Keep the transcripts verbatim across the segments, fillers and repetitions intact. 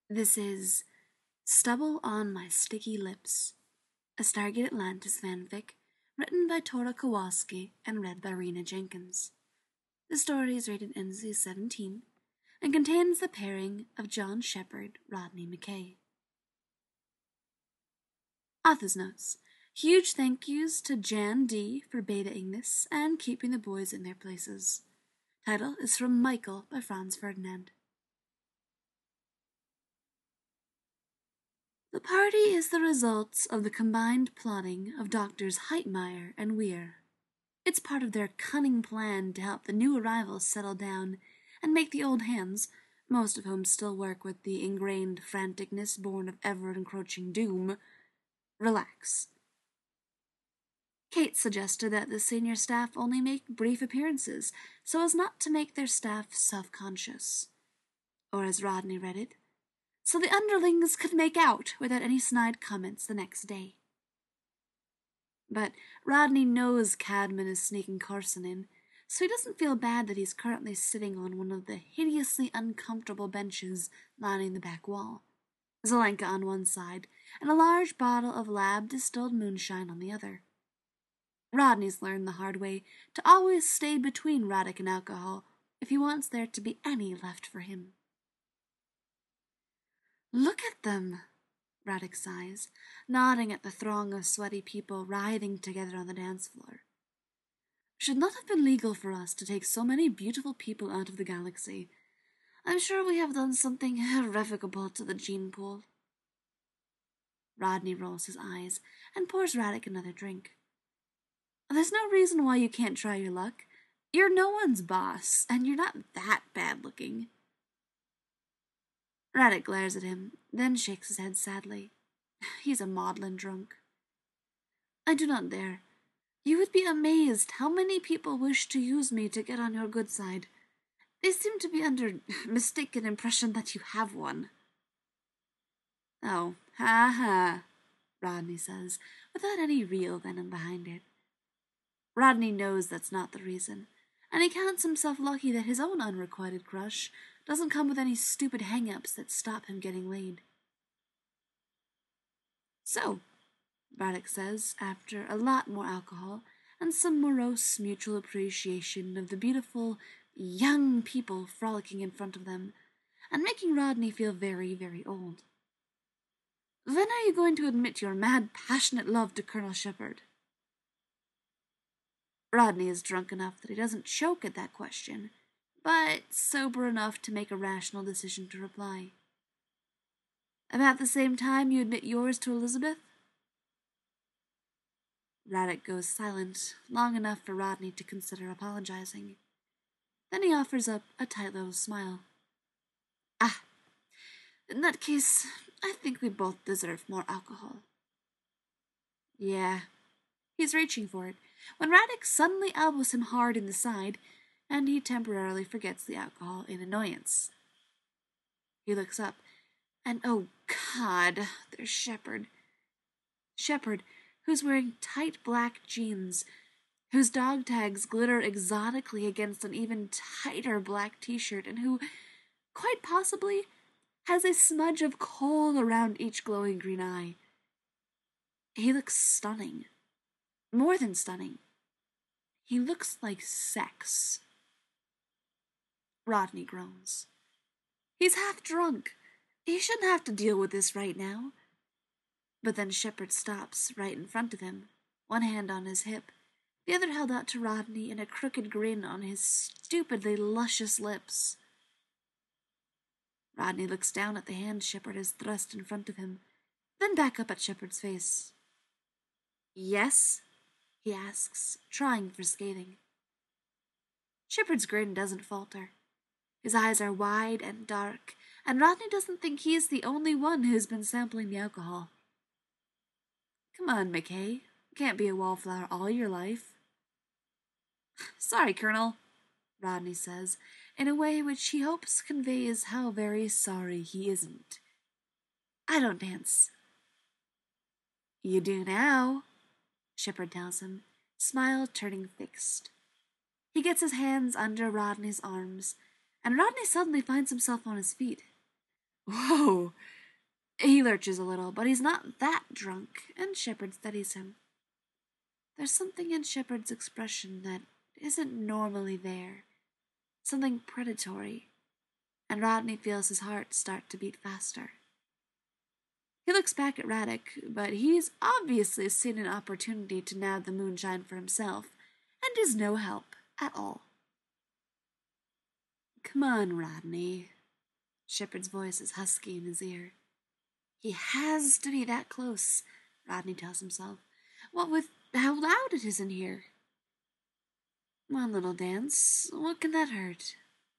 This is Stubble on My Sticky Lips, a Stargate Atlantis fanfic written by Tora Kowalski and read by Rena Jenkins. The story is rated N C seventeen and contains the pairing of John Shepard, Rodney McKay. Author's notes. Huge thank yous to Jan D for beta-ing this and keeping the boys in their places. Title is from Michael by Franz Ferdinand. The party is the result of the combined plotting of Doctors Heitmeyer and Weir. It's part of their cunning plan to help the new arrivals settle down and make the old hands, most of whom still work with the ingrained franticness born of ever-encroaching doom, relax. Kate suggested that the senior staff only make brief appearances so as not to make their staff self-conscious. Or as Rodney read it, so the underlings could make out without any snide comments the next day. But Rodney knows Cadman is sneaking Carson in, so he doesn't feel bad that he's currently sitting on one of the hideously uncomfortable benches lining the back wall, Zelenka on one side and a large bottle of lab-distilled moonshine on the other. Rodney's learned the hard way to always stay between Radek and alcohol if he wants there to be any left for him. Look at them, Radek sighs, nodding at the throng of sweaty people writhing together on the dance floor. Should not have been legal for us to take so many beautiful people out of the galaxy. I'm sure we have done something irrevocable to the gene pool. Rodney rolls his eyes and pours Radek another drink. There's no reason why you can't try your luck. You're no one's boss, and you're not that bad-looking. Radek glares at him, then shakes his head sadly. He's a maudlin drunk. I do not dare. You would be amazed how many people wish to use me to get on your good side. They seem to be under mistaken impression that you have one. Oh, ha ha, Rodney says, without any real venom behind it. Rodney knows that's not the reason, and he counts himself lucky that his own unrequited crush doesn't come with any stupid hang-ups that stop him getting laid. So, Radek says, after a lot more alcohol and some morose mutual appreciation of the beautiful, young people frolicking in front of them, and making Rodney feel very, very old. When are you going to admit your mad, passionate love to Colonel Shepard? Rodney is drunk enough that he doesn't choke at that question, but sober enough to make a rational decision to reply. About the same time you admit yours to Elizabeth? Radek goes silent, long enough for Rodney to consider apologizing. Then he offers up a tight little smile. Ah, in that case, I think we both deserve more alcohol. Yeah. He's reaching for it, when Radek suddenly elbows him hard in the side, and he temporarily forgets the alcohol in annoyance. He looks up, and oh God, there's Shepard. Shepard, who's wearing tight black jeans, whose dog tags glitter exotically against an even tighter black t-shirt, and who, quite possibly, has a smudge of coal around each glowing green eye. He looks stunning. More than stunning. He looks like sex. Rodney groans. He's half drunk. He shouldn't have to deal with this right now. But then Shepard stops right in front of him, one hand on his hip, the other held out to Rodney in a crooked grin on his stupidly luscious lips. Rodney looks down at the hand Shepard has thrust in front of him, then back up at Shepard's face. Yes? He asks, trying for scathing. Shepard's grin doesn't falter. His eyes are wide and dark, and Rodney doesn't think he's the only one who's been sampling the alcohol. Come on, McKay. Can't be a wallflower all your life. Sorry, Colonel, Rodney says, in a way which he hopes conveys how very sorry he isn't. I don't dance. You do now, Shepard tells him, smile turning fixed. He gets his hands under Rodney's arms, and Rodney suddenly finds himself on his feet. Whoa, He lurches a little, but he's not that drunk, and Shepard steadies him. There's something in Shepard's expression that isn't normally there, something predatory, and Rodney feels his heart start to beat faster. He looks back at Radek, but he's obviously seen an opportunity to nab the moonshine for himself, and is no help at all. Come on, Rodney. Shepard's voice is husky in his ear. He has to be that close, Rodney tells himself. What with how loud it is in here? One little dance, what can that hurt?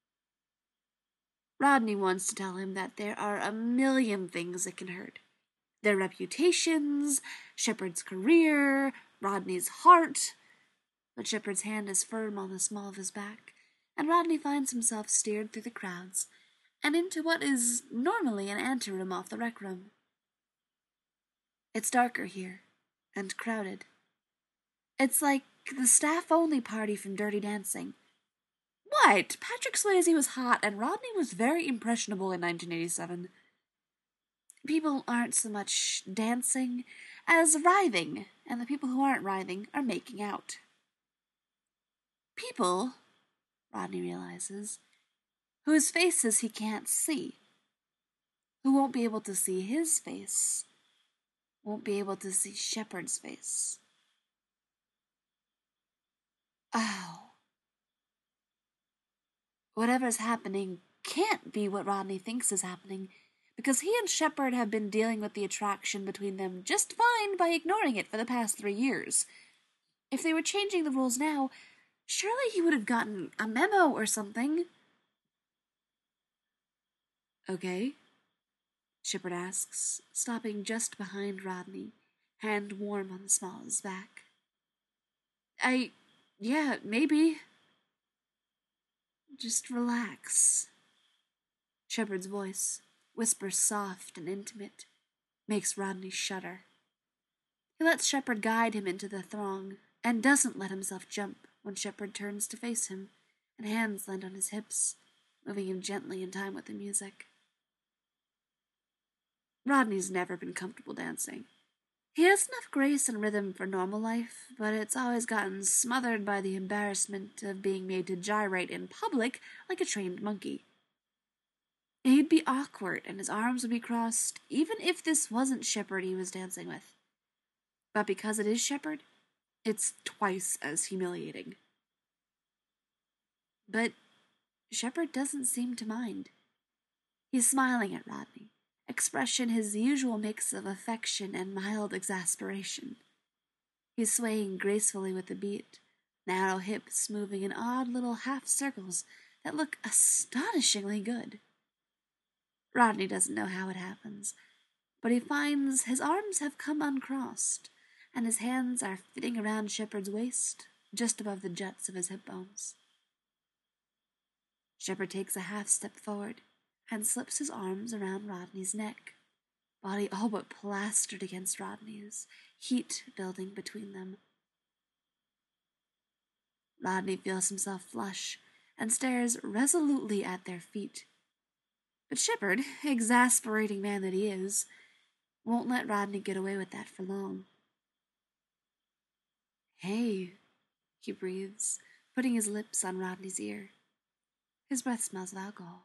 Rodney wants to tell him that there are a million things that can hurt. Their reputations, Shepard's career, Rodney's heart. But Shepard's hand is firm on the small of his back, and Rodney finds himself steered through the crowds and into what is normally an anteroom off the rec room. It's darker here, and crowded. It's like the staff-only party from Dirty Dancing. What? Patrick Swayze was hot, and Rodney was very impressionable in nineteen eighty-seven. People aren't so much dancing as writhing, and the people who aren't writhing are making out. People, Rodney realizes, whose faces he can't see, who won't be able to see his face, won't be able to see Shepard's face. Oh. Whatever's happening can't be what Rodney thinks is happening, because he and Shepard have been dealing with the attraction between them just fine by ignoring it for the past three years. If they were changing the rules now, surely he would have gotten a memo or something. Okay, Shepard asks, stopping just behind Rodney, hand warm on the small of his back. I, yeah, maybe. Just relax. Shepard's voice, whisper soft and intimate, makes Rodney shudder. He lets Shepard guide him into the throng, and doesn't let himself jump when Shepard turns to face him, and hands land on his hips, moving him gently in time with the music. Rodney's never been comfortable dancing. He has enough grace and rhythm for normal life, but it's always gotten smothered by the embarrassment of being made to gyrate in public like a trained monkey. He'd be awkward, and his arms would be crossed, even if this wasn't Shepard he was dancing with. But because it is Shepard, it's twice as humiliating. But Shepard doesn't seem to mind. He's smiling at Rodney, expression his usual mix of affection and mild exasperation. He's swaying gracefully with the beat, narrow hips moving in odd little half circles that look astonishingly good. Rodney doesn't know how it happens, but he finds his arms have come uncrossed, and his hands are fitting around Shepard's waist, just above the juts of his hip bones. Shepard takes a half step forward and slips his arms around Rodney's neck, body all but plastered against Rodney's, heat building between them. Rodney feels himself flush and stares resolutely at their feet. But Shepard, exasperating man that he is, won't let Rodney get away with that for long. Hey, he breathes, putting his lips on Rodney's ear. His breath smells of alcohol.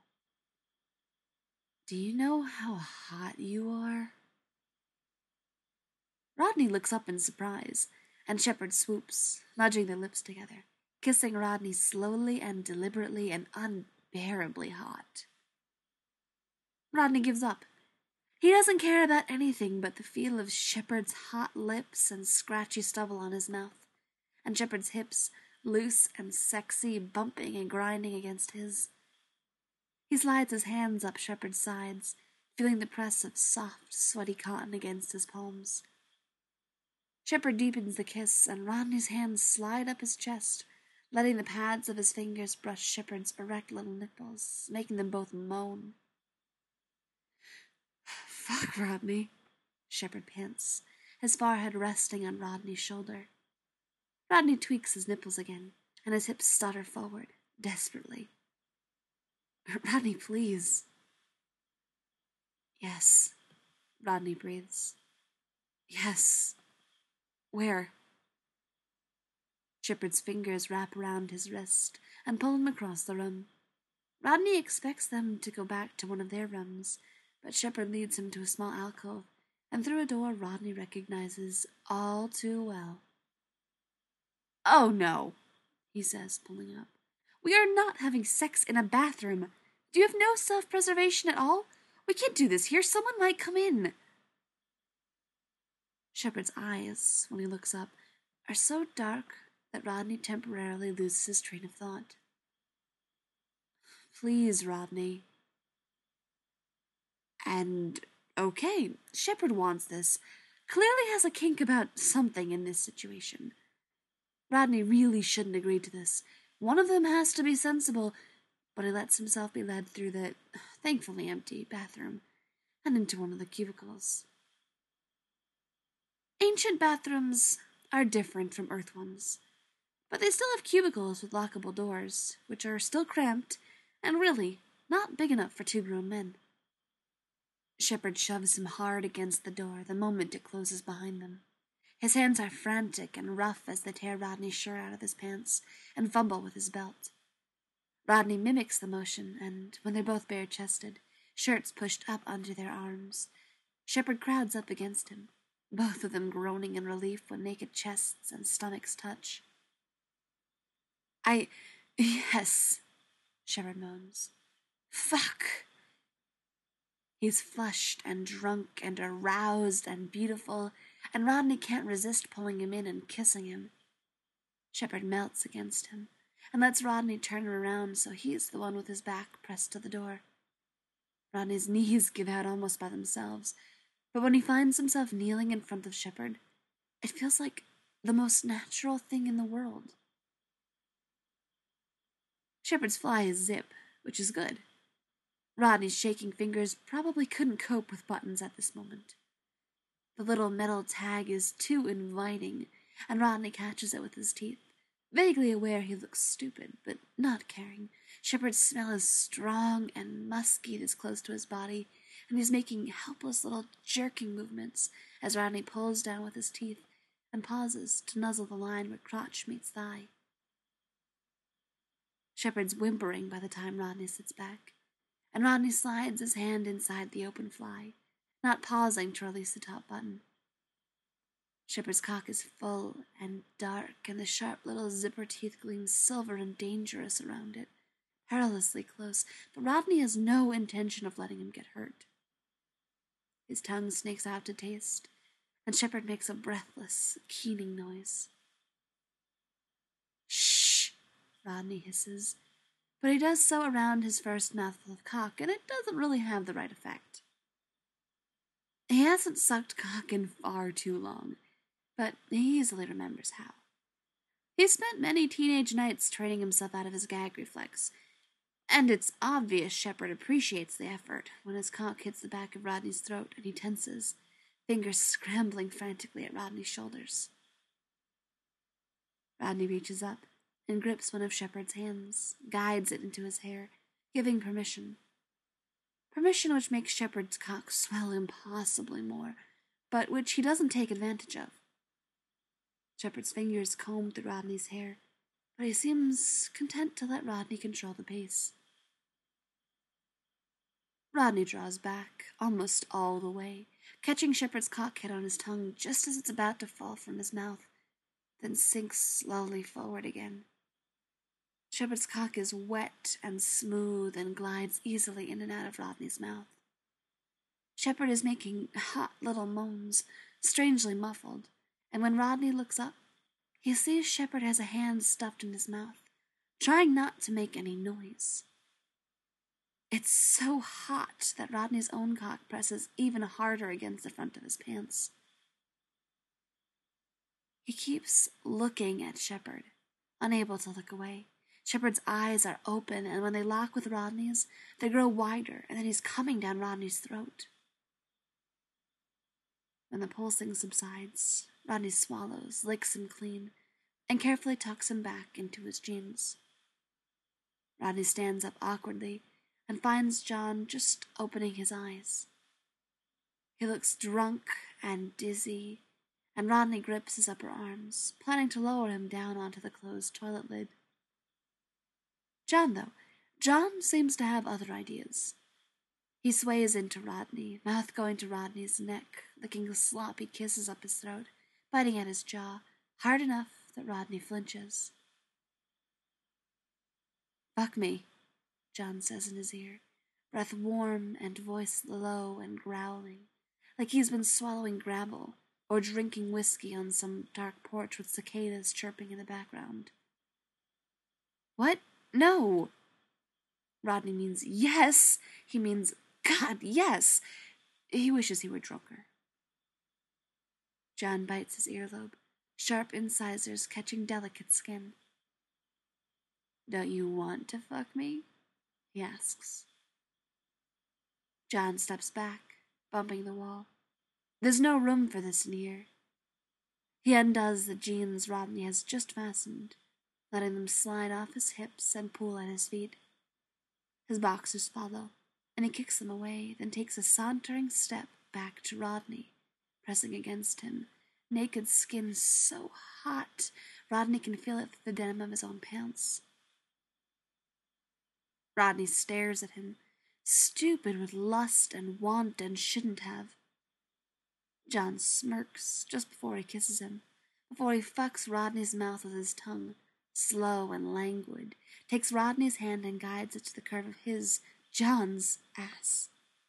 Do you know how hot you are? Rodney looks up in surprise, and Shepard swoops, nudging their lips together, kissing Rodney slowly and deliberately and unbearably hot. Rodney gives up. He doesn't care about anything but the feel of Shepard's hot lips and scratchy stubble on his mouth, and Shepard's hips, loose and sexy, bumping and grinding against his. He slides his hands up Shepard's sides, feeling the press of soft, sweaty cotton against his palms. Shepard deepens the kiss, and Rodney's hands slide up his chest, letting the pads of his fingers brush Shepard's erect little nipples, making them both moan. Fuck, Rodney, Shepard pants, his forehead resting on Rodney's shoulder. Rodney tweaks his nipples again, and his hips stutter forward, desperately. Rodney, please. Yes, Rodney breathes. Yes. Where? Shepard's fingers wrap around his wrist and pull him across the room. Rodney expects them to go back to one of their rooms, but Shepard leads him to a small alcove and through a door Rodney recognizes all too well. Oh no, he says, pulling up. We are not having sex in a bathroom. Do you have no self-preservation at all? We can't do this here. Someone might come in. Shepard's eyes, when he looks up, are so dark that Rodney temporarily loses his train of thought. Please, Rodney. And, okay, Shepard wants this. Clearly has a kink about something in this situation. Rodney really shouldn't agree to this. One of them has to be sensible, but he lets himself be led through the, thankfully empty, bathroom and into one of the cubicles. Ancient bathrooms are different from Earth ones, but they still have cubicles with lockable doors, which are still cramped and really not big enough for two grown men. Shepard shoves him hard against the door the moment it closes behind them. His hands are frantic and rough as they tear Rodney's shirt out of his pants and fumble with his belt. Rodney mimics the motion, and when they're both bare-chested, shirts pushed up under their arms, Shepard crowds up against him, both of them groaning in relief when naked chests and stomachs touch. I... yes, Shepard moans. Fuck! He's flushed and drunk and aroused and beautiful, and Rodney can't resist pulling him in and kissing him. Shepard melts against him and lets Rodney turn him around so he's the one with his back pressed to the door. Rodney's knees give out almost by themselves, but when he finds himself kneeling in front of Shepard, it feels like the most natural thing in the world. Shepard's fly is zip, which is good. Rodney's shaking fingers probably couldn't cope with buttons at this moment. The little metal tag is too inviting, and Rodney catches it with his teeth, vaguely aware he looks stupid, but not caring. Shepard's smell is strong and musky this close to his body, and he's making helpless little jerking movements as Rodney pulls down with his teeth and pauses to nuzzle the line where crotch meets thigh. Shepard's whimpering by the time Rodney sits back, and Rodney slides his hand inside the open fly, not pausing to release the top button. Shepard's cock is full and dark, and the sharp little zipper teeth gleam silver and dangerous around it, perilously close, but Rodney has no intention of letting him get hurt. His tongue snakes out to taste, and Shepard makes a breathless, keening noise. Shh, Rodney hisses, but he does so around his first mouthful of cock, and it doesn't really have the right effect. He hasn't sucked cock in far too long, but he easily remembers how. He's spent many teenage nights training himself out of his gag reflex, and it's obvious Shepard appreciates the effort when his cock hits the back of Rodney's throat and he tenses, fingers scrambling frantically at Rodney's shoulders. Rodney reaches up and grips one of Shepard's hands, guides it into his hair, giving permission. Permission which makes Shepard's cock swell impossibly more, but which he doesn't take advantage of. Shepard's fingers comb through Rodney's hair, but he seems content to let Rodney control the pace. Rodney draws back, almost all the way, catching Shepard's cockhead on his tongue just as it's about to fall from his mouth, then sinks slowly forward again. Shepard's cock is wet and smooth and glides easily in and out of Rodney's mouth. Shepard is making hot little moans, strangely muffled, and when Rodney looks up, he sees Shepard has a hand stuffed in his mouth, trying not to make any noise. It's so hot that Rodney's own cock presses even harder against the front of his pants. He keeps looking at Shepard, unable to look away. Shepard's eyes are open, and when they lock with Rodney's, they grow wider, and then he's coming down Rodney's throat. When the pulsing subsides, Rodney swallows, licks him clean, and carefully tucks him back into his jeans. Rodney stands up awkwardly and finds John just opening his eyes. He looks drunk and dizzy, and Rodney grips his upper arms, planning to lower him down onto the closed toilet lid. John, though, John seems to have other ideas. He sways into Rodney, mouth going to Rodney's neck, licking sloppy kisses up his throat, biting at his jaw, hard enough that Rodney flinches. "Fuck me," John says in his ear, breath warm and voice low and growling, like he's been swallowing gravel or drinking whiskey on some dark porch with cicadas chirping in the background. "What? No!" Rodney means yes. He means, God, yes. He wishes he were drunker. John bites his earlobe, sharp incisors catching delicate skin. "Don't you want to fuck me?" he asks. John steps back, bumping the wall. There's no room for this in here. He undoes the jeans Rodney has just fastened, letting them slide off his hips and pool at his feet. His boxers follow, and he kicks them away, then takes a sauntering step back to Rodney, pressing against him, naked skin so hot Rodney can feel it through the denim of his own pants. Rodney stares at him, stupid with lust and want and shouldn't have. John smirks just before he kisses him, before he fucks Rodney's mouth with his tongue, slow and languid, takes Rodney's hand and guides it to the curve of his, John's, ass.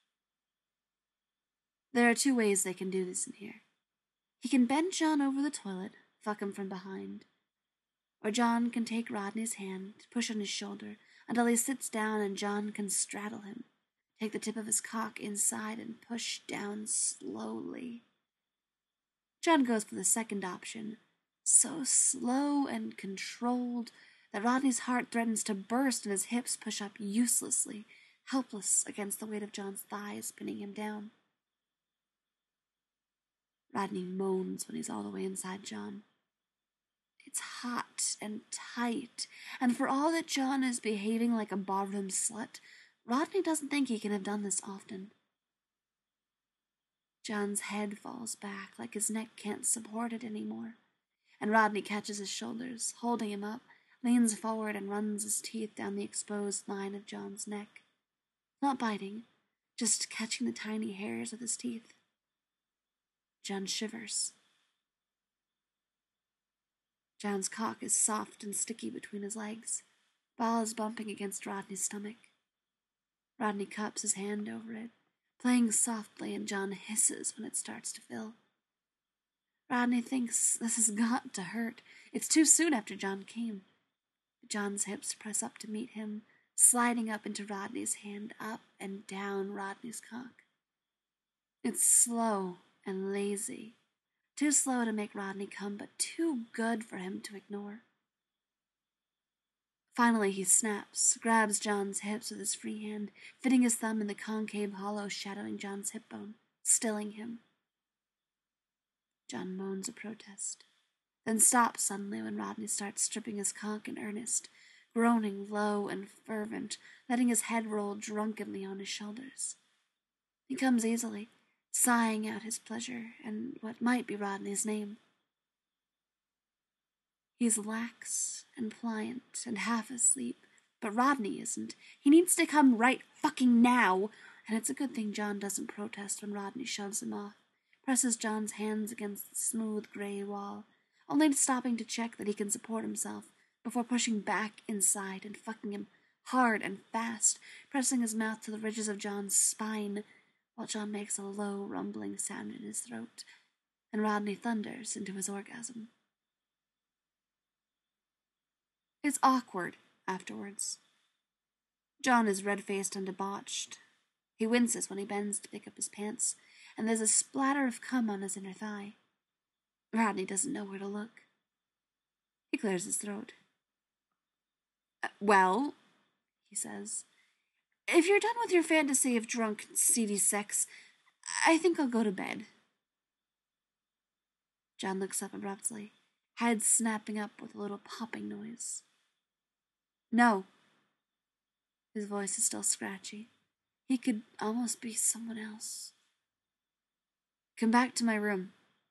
There are two ways they can do this in here. He can bend John over the toilet, fuck him from behind. Or John can take Rodney's hand, push on his shoulder, until he sits down and John can straddle him, take the tip of his cock inside and push down slowly. John goes for the second option, so slow and controlled that Rodney's heart threatens to burst and his hips push up uselessly, helpless against the weight of John's thighs pinning him down. Rodney moans when he's all the way inside John. It's hot and tight, and for all that John is behaving like a barroom slut, Rodney doesn't think he can have done this often. John's head falls back like his neck can't support it anymore, and Rodney catches his shoulders, holding him up, leans forward and runs his teeth down the exposed line of John's neck. Not biting, just catching the tiny hairs with his teeth. John shivers. John's cock is soft and sticky between his legs, balls bumping against Rodney's stomach. Rodney cups his hand over it, playing softly, and John hisses when it starts to fill. Rodney thinks this has got to hurt. It's too soon after John came. But John's hips press up to meet him, sliding up into Rodney's hand, up and down Rodney's cock. It's slow and lazy, too slow to make Rodney come, but too good for him to ignore. Finally he snaps, grabs John's hips with his free hand, fitting his thumb in the concave hollow shadowing John's hip bone, stilling him. John moans a protest, then stops suddenly when Rodney starts stripping his cock in earnest, groaning low and fervent, letting his head roll drunkenly on his shoulders. He comes easily, sighing out his pleasure and what might be Rodney's name. He's lax and pliant and half asleep, but Rodney isn't. He needs to come right fucking now, and it's a good thing John doesn't protest when Rodney shoves him off, presses John's hands against the smooth gray wall, only stopping to check that he can support himself before pushing back inside and fucking him hard and fast, pressing his mouth to the ridges of John's spine, while John makes a low, rumbling sound in his throat, and Rodney thunders into his orgasm. It's awkward afterwards. John is red-faced and debauched. He winces when he bends to pick up his pants, and there's a splatter of cum on his inner thigh. Rodney doesn't know where to look. He clears his throat. Uh, well, he says, if you're done with your fantasy of drunk, seedy sex, I think I'll go to bed. John looks up abruptly, head snapping up with a little popping noise. No. His voice is still scratchy. He could almost be someone else. Come back to my room.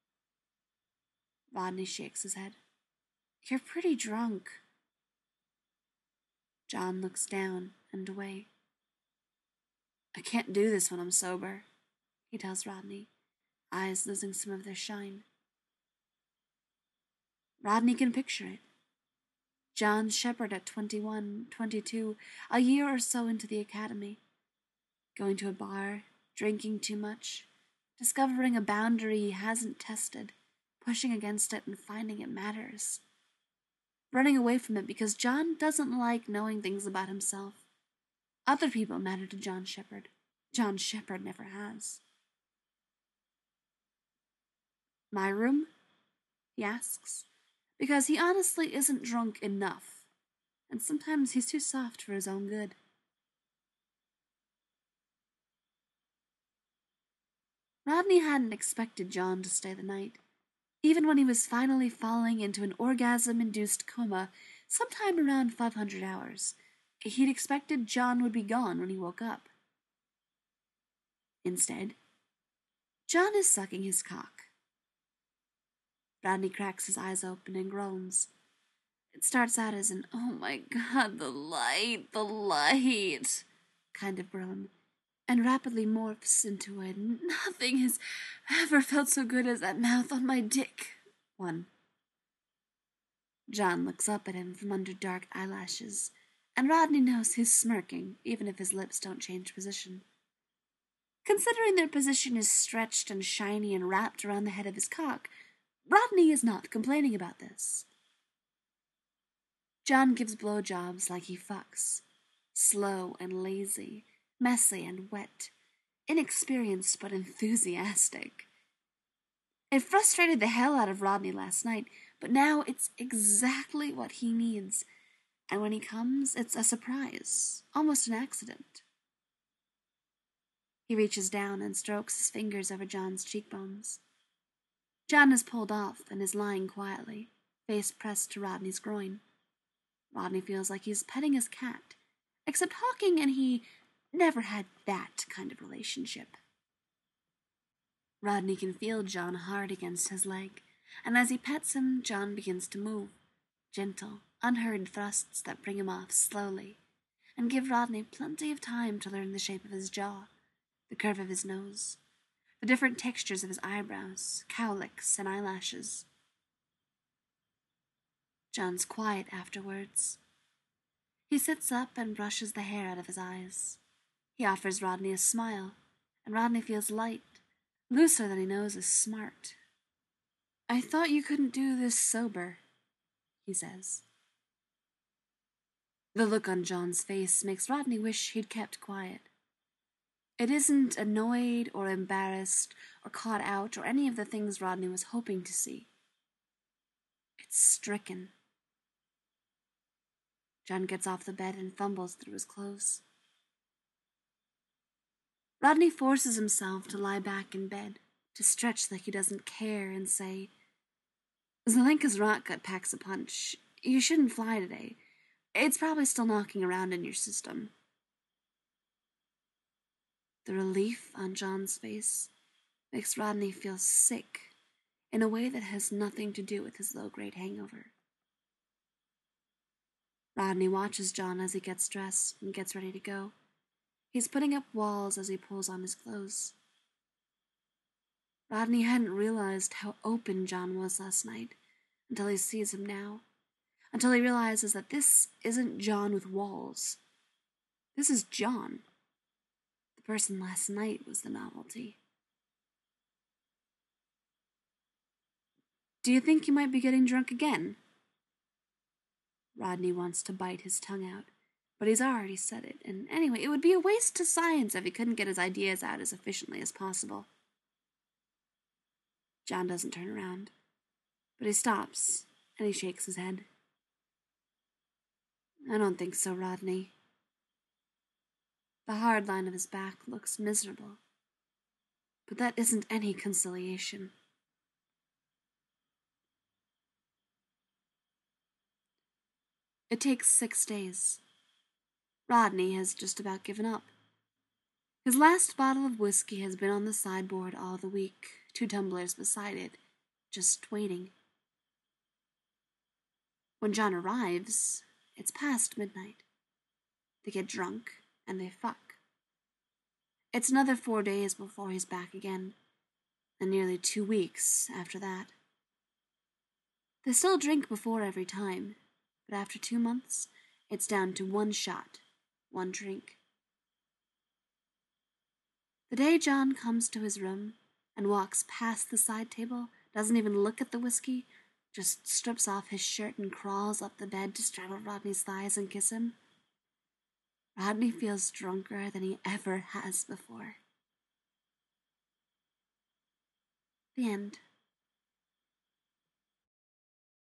Rodney shakes his head. You're pretty drunk. John looks down and away. I can't do this when I'm sober, he tells Rodney, eyes losing some of their shine. Rodney can picture it. John Shepherd at twenty-one, twenty-two, a year or so into the academy. Going to a bar, drinking too much, discovering a boundary he hasn't tested, pushing against it and finding it matters. Running away from it because John doesn't like knowing things about himself. Other people matter to John Shepherd. John Shepherd never has. My room? He asks, because he honestly isn't drunk enough, and sometimes he's too soft for his own good. Rodney hadn't expected John to stay the night. Even when he was finally falling into an orgasm-induced coma sometime around five hundred hours, he'd expected John would be gone when he woke up. Instead, John is sucking his cock. Rodney cracks his eyes open and groans. It starts out as an, oh my god, the light, the light kind of groan, and rapidly morphs into a nothing has ever felt so good as that mouth on my dick one. John looks up at him from under dark eyelashes, and Rodney knows he's smirking, even if his lips don't change position. Considering their position is stretched and shiny and wrapped around the head of his cock, Rodney is not complaining about this. John gives blowjobs like he fucks, slow and lazy, messy and wet, inexperienced but enthusiastic. It frustrated the hell out of Rodney last night, but now it's exactly what he needs, and when he comes, it's a surprise, almost an accident. He reaches down and strokes his fingers over John's cheekbones. John is pulled off and is lying quietly, face pressed to Rodney's groin. Rodney feels like he's petting his cat, except Hawking and he never had that kind of relationship. Rodney can feel John hard against his leg, and as he pets him, John begins to move, gentle, unhurried thrusts that bring him off slowly, and give Rodney plenty of time to learn the shape of his jaw, the curve of his nose, the different textures of his eyebrows, cowlicks, and eyelashes. John's quiet afterwards. He sits up and brushes the hair out of his eyes. He offers Rodney a smile, and Rodney feels light, looser than he knows is smart. I thought you couldn't do this sober, he says. The look on John's face makes Rodney wish he'd kept quiet. It isn't annoyed or embarrassed or caught out or any of the things Rodney was hoping to see. It's stricken. John gets off the bed and fumbles through his clothes. Rodney forces himself to lie back in bed, to stretch like he doesn't care and say, Zelenka's rock gut packs a punch. You shouldn't fly today. It's probably still knocking around in your system. The relief on John's face makes Rodney feel sick in a way that has nothing to do with his low-grade hangover. Rodney watches John as he gets dressed and gets ready to go. He's putting up walls as he pulls on his clothes. Rodney hadn't realized how open John was last night until he sees him now, until he realizes that this isn't John with walls. This is John. The person last night was the novelty. Do you think you might be getting drunk again? Rodney wants to bite his tongue out, but he's already said it, and anyway, it would be a waste to science if he couldn't get his ideas out as efficiently as possible. John doesn't turn around, but he stops, and he shakes his head. I don't think so, Rodney. The hard line of his back looks miserable, but that isn't any conciliation. It takes six days. Rodney has just about given up. His last bottle of whiskey has been on the sideboard all the week, two tumblers beside it, just waiting. When John arrives, it's past midnight. They get drunk, and they fuck. It's another four days before he's back again, and nearly two weeks after that. They still drink before every time, but after two months, it's down to one shot, one drink. The day John comes to his room and walks past the side table, doesn't even look at the whiskey, just strips off his shirt and crawls up the bed to straddle Rodney's thighs and kiss him, Rodney feels drunker than he ever has before. The end.